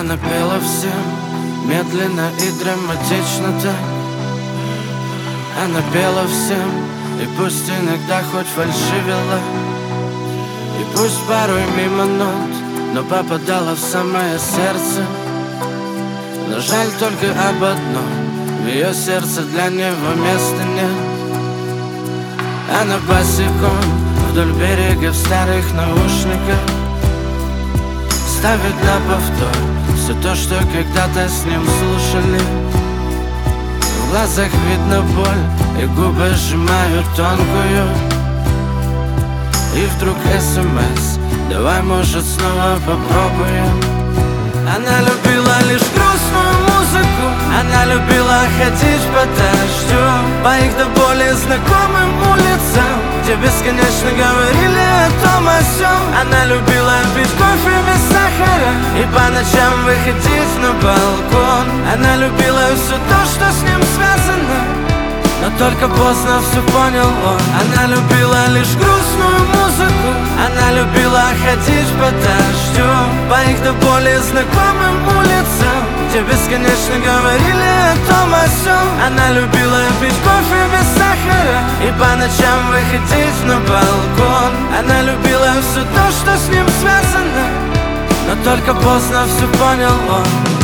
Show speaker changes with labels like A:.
A: Она пела всем медленно и драматично так. Она пела всем, и пусть иногда хоть фальшивила, и пусть порой мимо нот, но попадала в самое сердце. Но жаль только об одном: в ее сердце для него места нет. Она босиком вдоль берега в старых наушниках ставит на повтор все то, что когда-то с ним слушали. В глазах видно боль, и губы сжимают тонкую. И вдруг СМС: давай, может, снова попробуем. Она любила лишь грустную музыку, она любила ходить по дождю, по их до боли знакомым улицам, где бесконечно говорили о том о сём. Она любила пить кофе без сахара и по ночам выходить на балкон. Она любила все то, что с ним связано, но только поздно все понял он. Она любила лишь грустную музыку, она любила ходить по дождю, по их до боли знакомым улицам, где бесконечно говорили о том о сём. Она любила пить кофе без сахара и по ночам выходить на балкон. Она любила все то, что с ним связано, но только поздно все понял он.